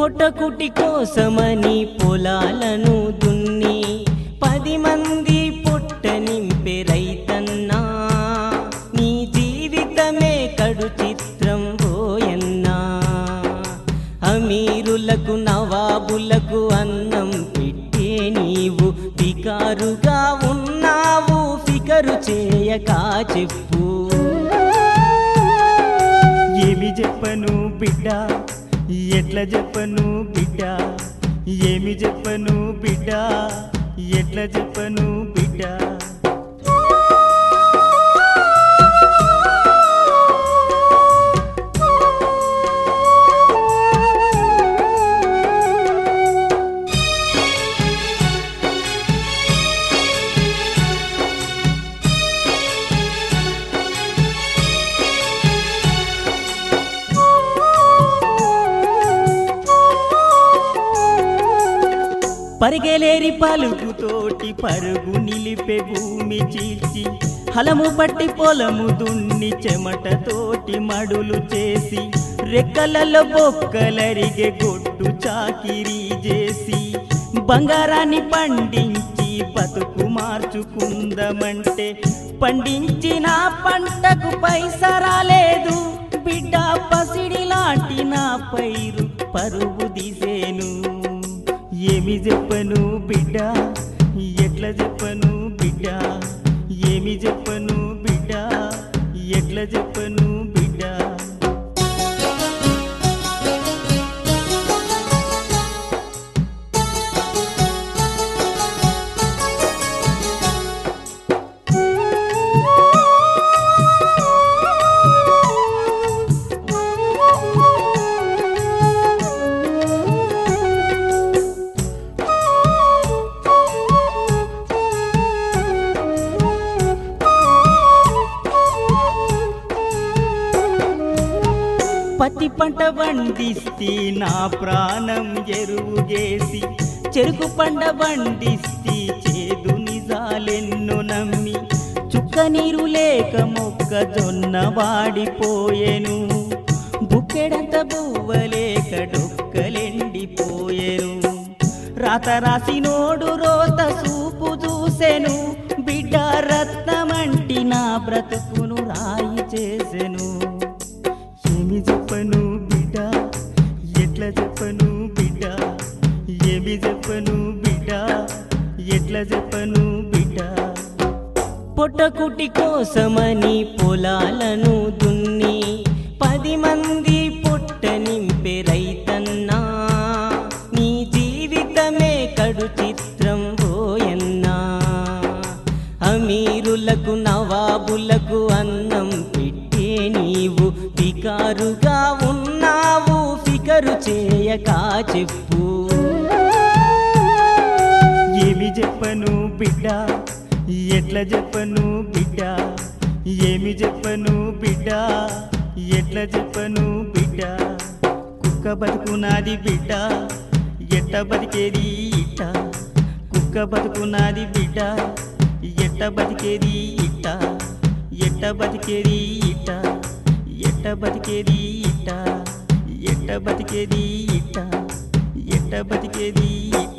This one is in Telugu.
పొట్టకుటి కోసమని పొలాలను దున్ని 10 మంది పొట్ట నింపే రైతన్నా, నీ జీవితమే కడు చిత్రం ఓయన్నా. అమీరులకు నవాబులకు అన్నం పెట్టే నీవు బికారుగా ఉన్నావు, ఫికరు చేయక చెప్పు. ఏమి చెప్పను బిడ్డ, ఎట్లా చెప్పను బిడ్డ, ఏమి చెప్పను బిడ్డ, ఎట్లా చెప్పను బిడ్డ. పరిగెలేరి పలుకుతోటి పరుగు నిలిపే భూమి చీల్చి, హలము పట్టి పొలము దున్ని చెమటతోటి మడులు చేసి, రెక్కలలో బొక్కలరిగే గొడ్డు చాకిరీ చేసి, బంగారాన్ని పండించి బతుకు మార్చుకుందామంటే పండించిన పంటకు పైసా రాలేదు బిడ్డ. పసిడి లాంటి నా పైరు పరుగు తీసేను. ఏమి చెప్పను బిడ్డ, ఎట్లా చెప్పను బిడ్డ, ఏమి చెప్పను బిడ్డ, ఎట్లా చెప్పను బిడ్డ. పత్తి పంట వండిస్తే నా ప్రాణం ఎరువుగేసి, చెరుకు పంట వండిస్తే చేదు నిజాలెన్నో నమ్మి, చుక్క నీరు లేక మొక్కజొన్న వాడిపోయెను, బుక్కెడంత బువ్వలేక డొక్కలెండిపోయెను. రాత రాసినోడు రోత చూపు చూసెను బిడ్డ, రత్నమంటి నా బ్రతుకును రాయి చేసెను. ఏమి చెప్పను బిడ్డ, ఎట్లా చెప్పను బిడ్డ, ఏమి చెప్పను బిడ్డ, ఎట్లా చెప్పను బిడ్డ. పొట్టకుటి కోసమని పొలాలను దున్ని 10 మంది పొట్ట నింపే రైతన్నా, నీ జీవితమే కడు చిత్రం ఓయన్నా. అమీరులకు నవాబులకు అన్నం పెట్టే నీవు బికారుగా ఉన్నావు, ఫికరు చేయక చెప్పు. ఏమి చెప్పను బిడ్డ, ఎట్లా చెప్పను బిడ్డ, ఏమి చెప్పను బిడ్డ, ఎట్లా చెప్పను బిడ్డ. కుక్క బతుకునాది బిడ్డ, ఎట్ట బతికేది ఇట్ట, కుక్క బతుకునాది బిడ్డ, ఎట్ట బతికేది ఇట్ట, ఎట్ట బతికేది ఇట్ట, ఎట్ట బతికేది ఇట్ట, ఎట్ట బతికేది ఇట్ట, ఎట్ట బతికేది ఇట్ట.